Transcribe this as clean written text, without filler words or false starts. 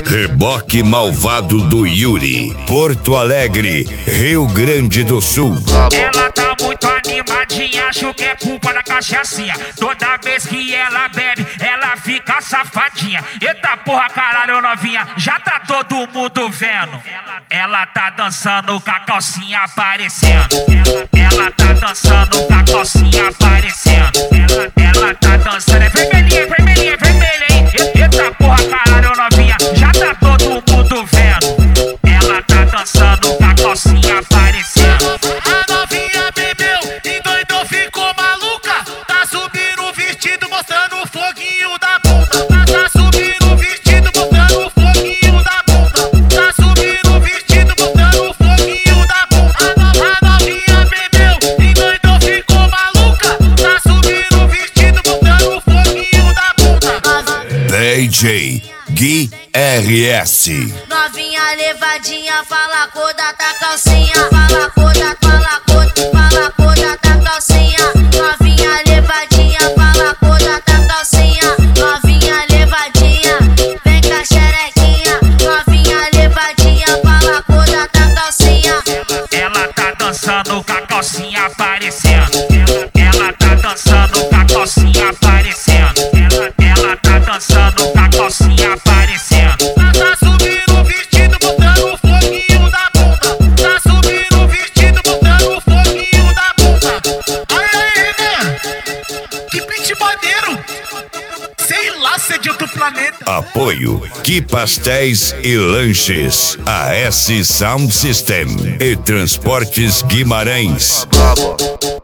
Reboque Malvado do Yuri, Porto Alegre, Rio Grande do Sul. Ela tá muito animadinha, acho que é culpa da cachaçinha. Toda vez que ela bebe, ela fica safadinha. Eita porra, caralho, novinha, já tá todo mundo vendo. Ela tá dançando com a calcinha aparecendo. Ela tá dançando com a calcinha aparecendo. Ela tá dançando, é vermelhinha, vermelhinha, vermelha, hein? Eita porra, caralho, novinha, já tá todo mundo vendo. Ela tá dançando com a calcinha aparecendo. A novinha bebeu, endoidou, ficou maluca. Tá subindo o vestido, mostrando o foguinho da bunda. Tá subindo o vestido, mostrando o foguinho da bunda. Tá subindo o vestido, mostrando o foguinho da bunda. A novinha bebeu, endoidou, ficou maluca. Tá subindo o vestido, mostrando o foguinho da bunda. DJ Gui RS. Novinha levadinha, fala a cor da tua calcinha. Fala a cor da, fala a cor, fala a cor da tua calcinha. Novinha levadinha, fala a cor da tua calcinha. Novinha levadinha, vem com a xerequinha. Novinha levadinha, fala a cor da tua calcinha. Ela tá dançando com a calcinha aparecendo. Ela tá dançando com a calcinha aparecendo. Ela tá dançando com a calcinha aparecendo. Tá subindo o vestido, botando o foguinho da bunda. Tá subindo o vestido, botando o foguinho da bunda. Aí, Renan, que pitch maneiro. Sei lá se é de outro planeta. Apoio Que Pastéis e Lanches, AS Sound System e Transportes Guimarães.